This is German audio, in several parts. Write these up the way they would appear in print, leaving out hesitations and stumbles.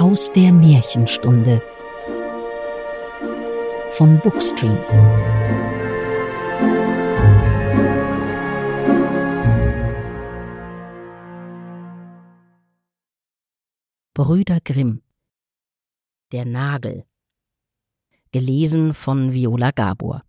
Aus der Märchenstunde von Bookstream. Brüder Grimm. Der Nagel. Gelesen von Viola Gabor.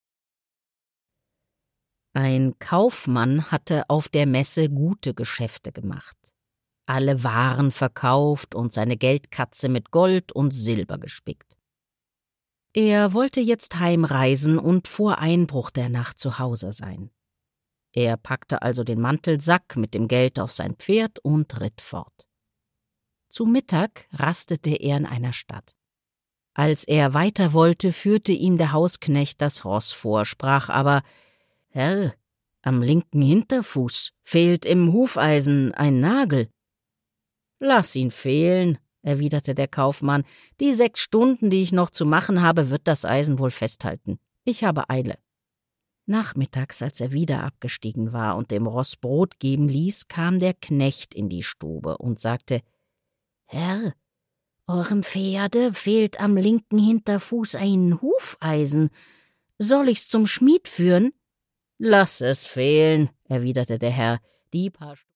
Ein Kaufmann hatte auf der Messe gute Geschäfte gemacht. Alle Waren verkauft und seine Geldkatze mit Gold und Silber gespickt. Er wollte jetzt heimreisen und vor Einbruch der Nacht zu Hause sein. Er packte also den Mantelsack mit dem Geld auf sein Pferd und ritt fort. Zu Mittag rastete er in einer Stadt. Als er weiter wollte, führte ihm der Hausknecht das Ross vor, sprach aber: »Herr, am linken Hinterfuß fehlt im Hufeisen ein Nagel.« »Lass ihn fehlen«, erwiderte der Kaufmann. »Die 6 Stunden, die ich noch zu machen habe, wird das Eisen wohl festhalten. Ich habe Eile.« Nachmittags, als er wieder abgestiegen war und dem Ross Brot geben ließ, kam der Knecht in die Stube und sagte: »Herr, eurem Pferde fehlt am linken Hinterfuß ein Hufeisen. Soll ich's zum Schmied führen?« »Lass es fehlen«, erwiderte der Herr. »Die paar